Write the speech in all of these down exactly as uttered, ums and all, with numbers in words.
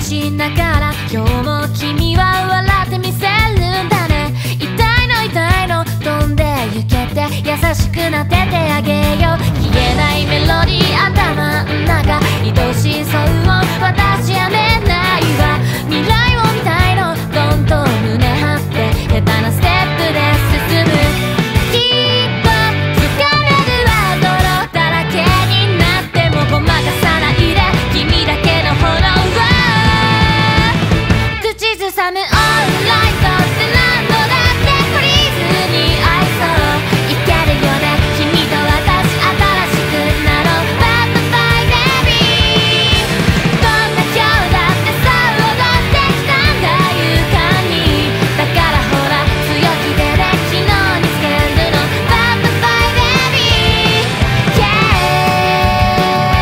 しながら今日も君は笑ってみせるんだね。痛いの痛いの飛んで行けて優しくなっててあげよう。消えないメロディー頭ん中愛しそう私やめないわ。未来を見たいのどんどん胸張って下手なステップで進む。きっと掴めるは泥だらけになってもごまかさないで君だけの炎は口ずさむオンライトって何度だって懲りずに愛そういけるよね君と私新しくなろう。バッドバイベビーどんな今日だってさ踊ってきたんだ勇敢に。だからほら強気でね昨日につけるの。バッドバイベビー yeah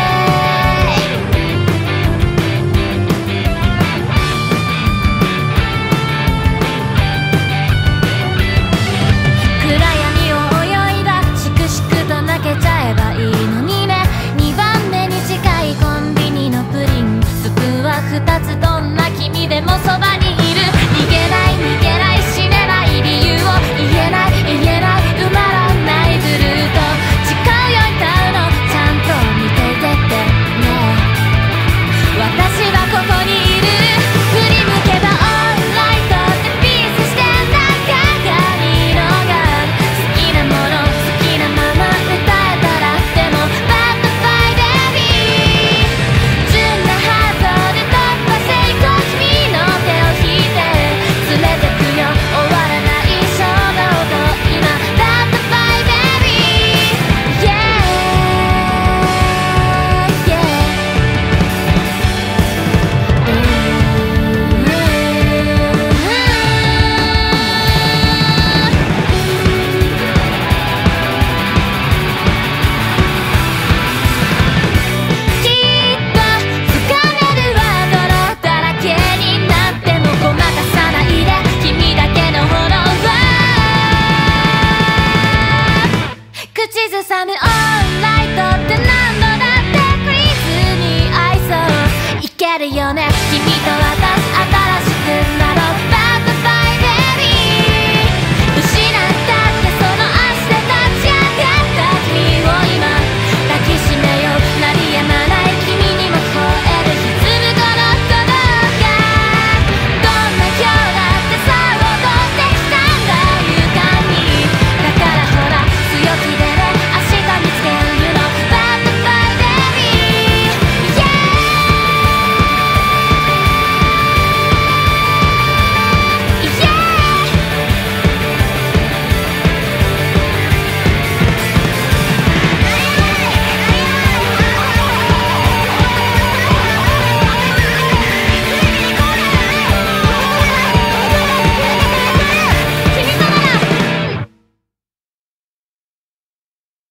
暗闇を泳いだしくしくと泣けちゃえばいいのにね。にばんめに近いコンビニのプリンスプーンはふたつどんな君でもそばにいる。逃げない逃げない死ねない理由を言えない言えない埋まらないブルーと誓うよ歌うのちゃんと見ていてってね。私はここにいる。振り向けばオンライトってピースして仲がいいのが好きなもの好きなまま歌えたらでもバッドバイベビー純なハートで突破成功君の手を引いて連れてくよ終わらない衝動と今バッドバイベビー yeahきっと掴めるは泥だらけになってもごまかさないで君だけの炎は口ずさむオンライトって何度だって懲りずに愛そういけるよね君と私